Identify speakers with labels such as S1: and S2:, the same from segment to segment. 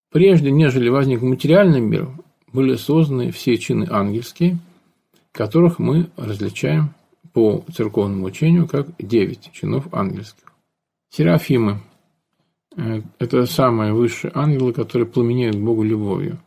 S1: Прежде, нежели возник материальный мир, были созданы все чины ангельские, которых мы различаем по церковному учению как 9 чинов ангельских. Серафимы – это самые высшие ангелы, которые пламенеют к Богу любовью,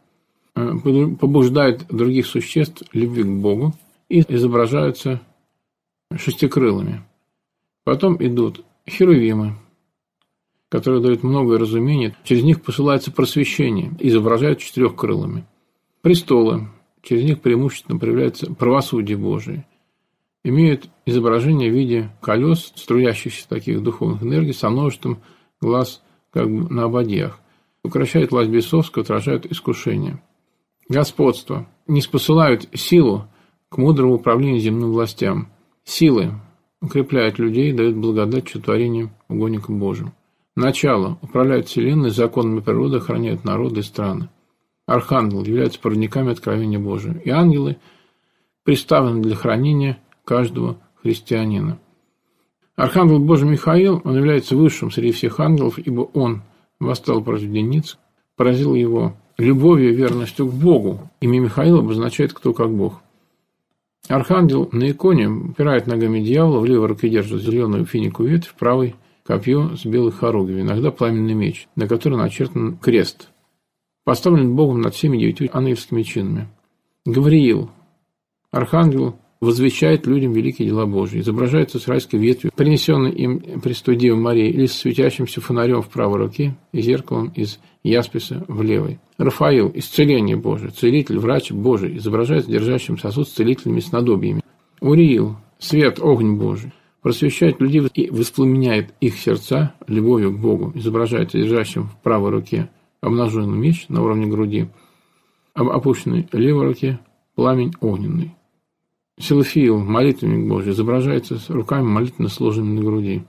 S1: побуждают других существ любви к Богу и изображаются шестикрылыми. Потом идут херувимы, которые дают многое разумение, через них посылается просвещение, изображают четырехкрылыми. Престолы, через них преимущественно проявляется правосудие Божие, имеют изображение в виде колес, струящихся таких духовных энергий со множеством глаз как бы на ободьях, укращают власть бесовскую, отражают искушение. Господство ниспосылают силу к мудрому управлению земным властям. Силы укрепляют людей, дают благодать чудотворением угодникам Божьим. Начало управляют вселенной, законами природы, охраняют народы и страны. Архангелы являются проводниками откровения Божия. И ангелы представлены для хранения каждого христианина. Архангел Божий Михаил, он является высшим среди всех ангелов, ибо он восстал против Деницы, поразил его любовью и верностью к Богу. Имя Михаил обозначает «кто как Бог». Архангел на иконе упирает ногами дьявола, в левой руке держит зеленую финиковую ветвь, в правой – копье с белой хоругвью, иногда пламенный меч, на который начертан крест, поставлен Богом над всеми 9 ангельскими чинами. Гавриил, архангел, возвещает людям великие дела Божьи, изображается с райской ветвью, принесенной им престой Девы Марии, или с светящимся фонарем в правой руке и зеркалом из ясписа в левой. Рафаил, исцеление Божие, целитель, врач Божий, изображается держащим сосуд с целительными снадобьями. Уриил, свет, огонь Божий, просвещает людей и воспламеняет их сердца любовью к Богу, изображается держащим в правой руке обнаженный меч на уровне груди, а в опущенной левой руке пламень огненный. Силафиил, молитвенник Божий, изображается с руками молитвенно сложенными на груди.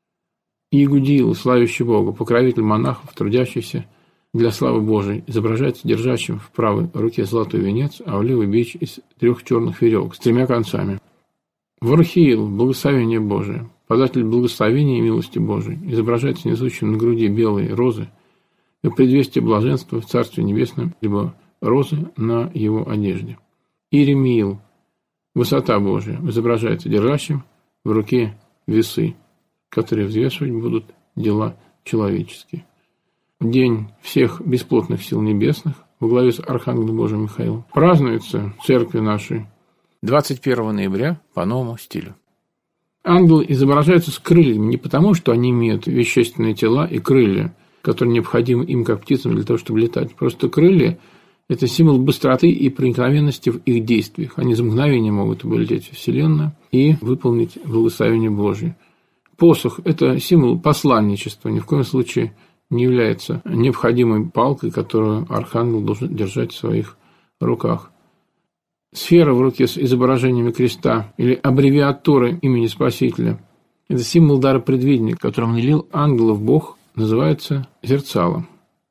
S1: Иегудиил, славящий Бога, покровитель монахов, трудящийся для славы Божией, изображается держащим в правой руке золотой венец, а в левой бич из 3 черных веревок с 3 концами. Вархиил, благословение Божие, податель благословения и милости Божией, изображается несущим на груди белые розы, и предвестие блаженства в Царстве Небесном, либо розы на его одежде. Иеремиил, высота Божия, изображается держащим в руке весы, которые взвешивать будут дела человеческие. В день всех бесплотных сил небесных во главе с Архангелом Божиим Михаилом празднуется в церкви нашей 21 ноября по новому стилю. Ангелы изображаются с крыльями не потому, что они имеют вещественные тела и крылья, которые необходимы им как птицам для того, чтобы летать. Просто крылья – это символ быстроты и проникновенности в их действиях. Они за мгновение могут вылететь в Вселенную и выполнить благословение Божие. Посох – это символ посланничества, ни в коем случае не является необходимой палкой, которую архангел должен держать в своих руках. Сфера в руке с изображениями креста или аббревиатуры имени Спасителя – это символ дара предвидения, которым наделил ангелов Бог, называется зерцалом.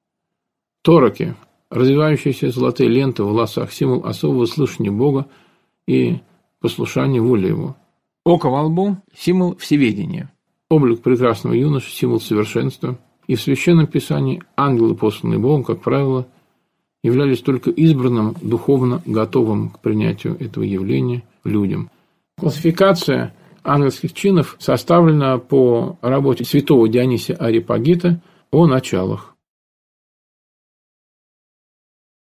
S1: Тороки – развивающиеся золотые ленты в волосах, символ особого слышания Бога и послушания воле Его. Око во лбу – символ всеведения. Облик прекрасного юноши – символ совершенства. И в Священном Писании ангелы, посланные Богом, как правило, являлись только избранным, духовно готовым к принятию этого явления людям. Классификация ангельских чинов составлена по работе святого Дионисия Ареопагита о началах.